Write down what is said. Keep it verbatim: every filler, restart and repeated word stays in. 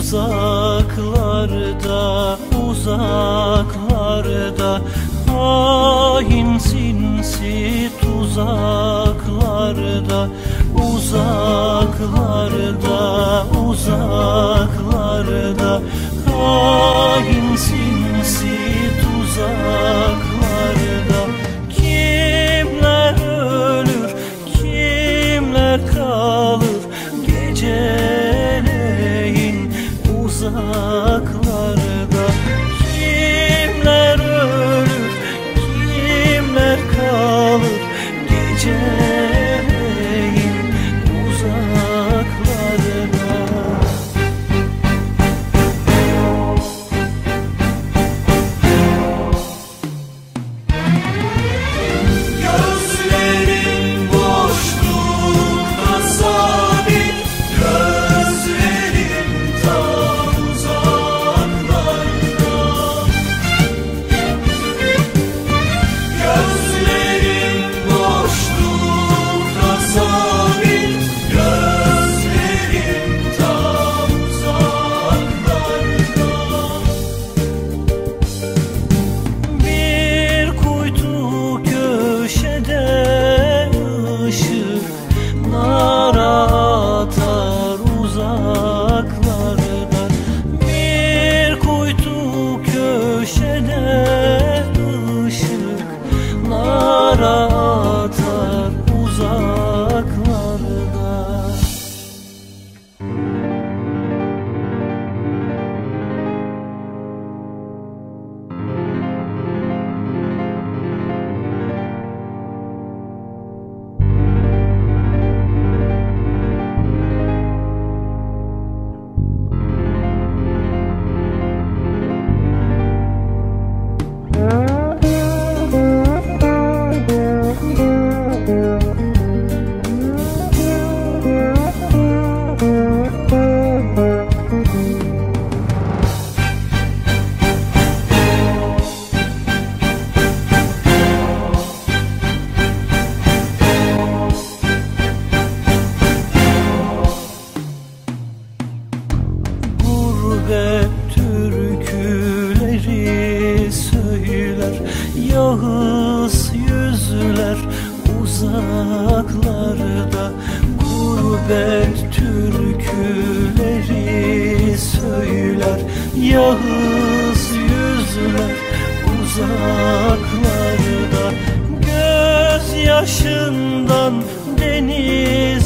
Uzaklarda, uzaklarda, hain sinsi tuzaklarda. Uzaklarda, uzaklarda, hain sinsi tuzaklarda. Kimler ölür, kimler kalır geceleyin uzaklarda. Kimler ölür, kimler kalır geceleyin uzaklarda. Gözlerin boşlukta sabit, gözlerin tam uzaklarda. Gözlerin boşlukta sabit, gözlerin tam uzaklarda. Bir kuytu köşede ışıklar atar uzaklardan. Bir kuytu köşede ışıklar atar uzaklardan. Gurbet türküleri söyler yağız yüzler uzaklarda. Gurbet türküleri söyler yağız yüzler uzaklarda. Göz yaşından deniz